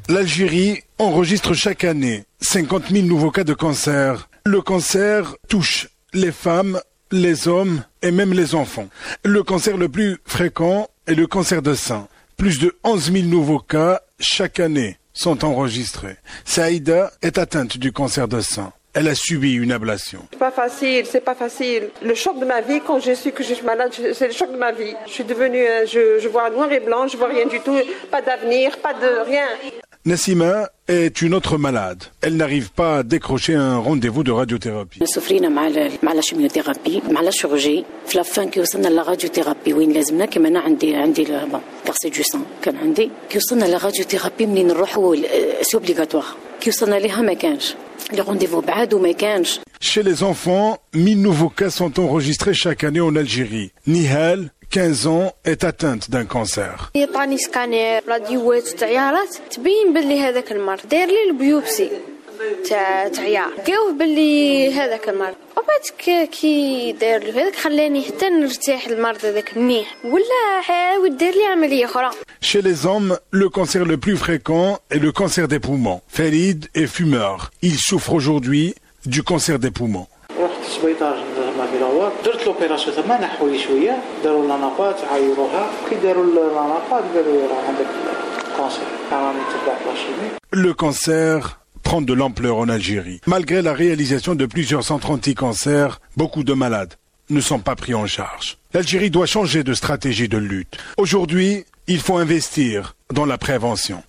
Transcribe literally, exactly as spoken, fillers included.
L'Algérie enregistre chaque année cinquante mille nouveaux cas de cancer. Le cancer touche les femmes, les hommes et même les enfants. Le cancer le plus fréquent est le cancer de sein. Plus de onze mille nouveaux cas chaque année sont enregistrés. Saïda est atteinte du cancer de sein. Elle a subi une ablation. C'est pas facile, c'est pas facile. Le choc de ma vie, quand j'ai su que je suis malade, c'est le choc de ma vie. Je suis devenue, je, je vois noir et blanc, je vois rien du tout, pas d'avenir, pas de rien. Nassima est une autre malade. Elle n'arrive pas à décrocher un rendez-vous de radiothérapie. سفرينا مع مع لا شيميوثيرابي مع لا شيرورجي في لافان كي وصلنا للراديوثيرابي وين لازمنا كما انا عندي عندي كارسي دو سان كان عندي كي وصلنا للراديوثيرابي منين نروحوا سي اوبليغاتوار كي وصلنا ليها ما كانش لي رونديفو بعاد وما كانش. Chez les enfants, mille nouveaux cas sont enregistrés chaque année en Algérie. Nihal, quinze ans, est atteinte d'un cancer. يعطاني سكانير راديوات تاع تبين باللي هذاك المرض داير لي البيوبسي تاع تاع عيار قاوه باللي هذاك المرض وبعد كي داير له هذاك خلاني حتى نرتاح المرض هذاك منيح ولا عاود دار لي عمليه اخرى. Chez les hommes, le cancer le plus fréquent est le cancer des poumons. Farid est fumeur. Il souffre aujourd'hui du cancer des poumons. درت لوبيراسيون ثما نحوا لي شويه داروا لنا نقاط عايروها كي داروا لنا نقاط قالوا راه عندك كانسر راني تبع لاشيمي. Le cancer prend de l'ampleur en Algérie. Malgré la réalisation de plusieurs centres anti-cancer, beaucoup de malades ne sont pas pris en charge. L'Algérie doit changer de stratégie de lutte. Aujourd'hui, il faut investir dans la prévention.